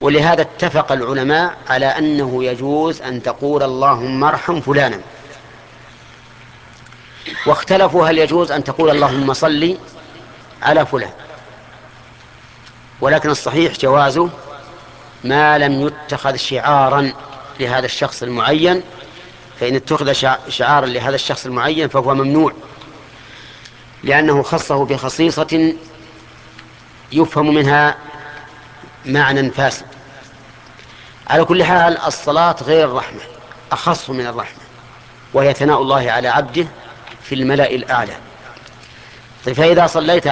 ولهذا اتفق العلماء على أنه يجوز أن تقول اللهم ارحم فلانا، واختلفوا هل يجوز أن تقول اللهم صل على فلان، ولكن الصحيح جوازه ما لم يتخذ شعارا لهذا الشخص المعين، فإن اتخذ شعارا لهذا الشخص المعين فهو ممنوع، لأنه خصه بخصيصة يفهم منها معنى فاسد. على كل حال الصلاة غير الرحمة، أخص من الرحمة، وهي ثناء الله على عبده في الملأ الأعلى. فإذا صليت